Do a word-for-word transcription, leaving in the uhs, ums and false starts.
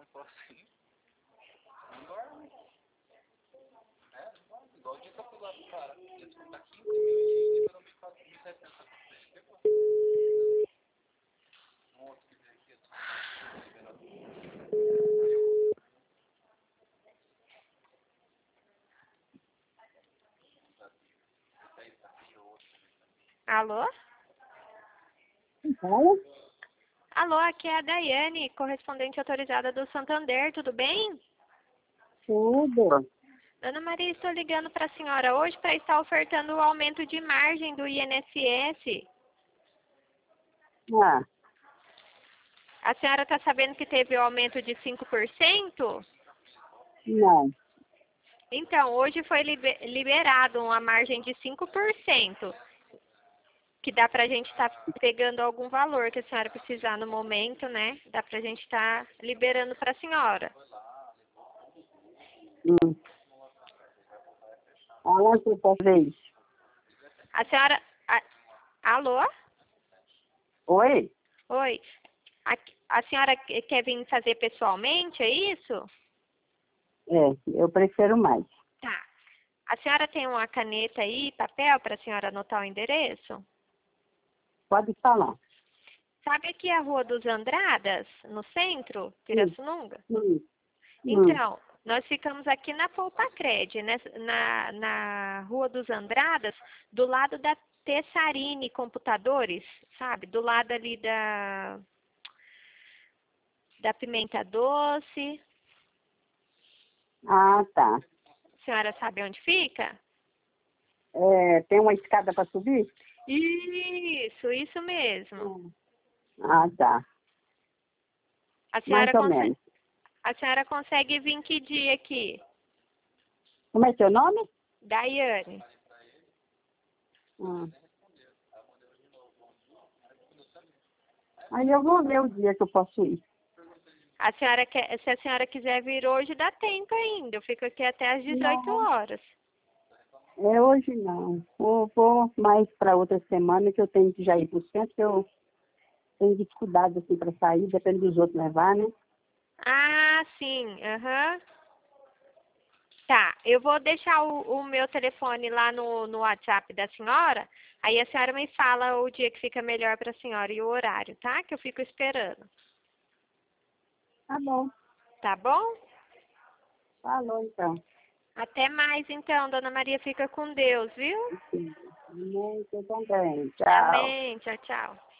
tô assim. Não dorme. É, não dorme. Igual o dia que eu fui lá pro cara. Ele falou, tá quinze mil e liberou mil e setecentos. Um outro que veio aqui, liberou. Alô? Fala? Alô, aqui é a Daiane, correspondente autorizada do Santander, tudo bem? Tudo. Dona Maria, estou ligando para a senhora hoje para estar ofertando o aumento de margem do I N S S. Ah, A senhora está sabendo que teve o aumento de cinco por cento? não. Então, hoje foi libe- liberado uma margem de cinco por cento, que dá para a gente estar pegando algum valor que a senhora precisar no momento, né? Dá para a gente estar liberando para a senhora. Hum. Aonde eu posso ver isso? A senhora... a- Alô? Oi? Oi. A, a senhora que- quer vir fazer pessoalmente, é isso? É, eu prefiro mais. Tá. A senhora tem uma caneta aí, papel, para a senhora anotar o endereço? Pode falar. Sabe aqui a Rua dos Andradas, no centro, Pirassununga? Hum. Hum. Então, nós ficamos aqui na Polpacred, né? na, na Rua dos Andradas, do lado da Tessarine Computadores, sabe? Do lado ali da, da Pimenta Doce. Ah, tá. A senhora sabe onde fica? É, tem uma escada para subir? Isso, isso mesmo. Hum. Ah, tá. A Mais senhora ou consegue, menos. a senhora consegue vir que dia aqui? Como é seu nome? Daiane. Hum. Aí eu vou ver o dia que eu posso ir. A senhora quer, se a senhora quiser vir hoje, dá tempo ainda. Eu fico aqui até às dezoito Não. horas. É hoje não. Vou, vou mais para outra semana que eu tenho que já ir para o centro, que eu tenho dificuldade assim para sair, depende dos outros levar, né? Ah, sim. Aham. Tá. Eu vou deixar o, o meu telefone lá no, no WhatsApp da senhora. Aí a senhora me fala o dia que fica melhor para a senhora e o horário, tá? Que eu fico esperando. Tá bom. Tá bom? Falou então. Até mais então, Dona Maria. Fica com Deus, viu? Muito também. Tchau. Amém. Tchau, tchau.